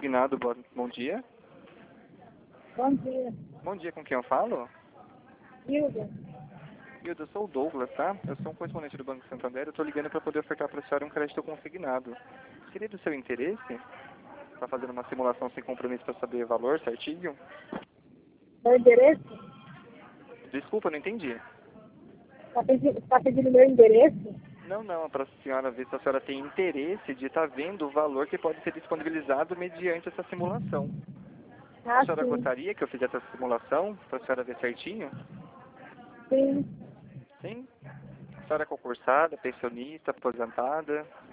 consignado. Bom dia. Bom dia. Bom dia, com quem eu falo? Hilda. Hilda, eu sou o Douglas, tá? Eu sou um correspondente do Banco Santander. Eu tô ligando para poder ofertar para a senhora um crédito consignado. Seria do seu interesse? Tá fazendo uma simulação sem compromisso para saber o valor certinho? Meu endereço? Desculpa, não entendi. Tá pedindo meu endereço? Não, é para a senhora ver se a senhora tem interesse de estar vendo o valor que pode ser disponibilizado mediante essa simulação. A Ah, senhora sim. gostaria que eu fizesse essa simulação para a senhora ver certinho? Sim. Sim? A senhora é concursada, pensionista, aposentada?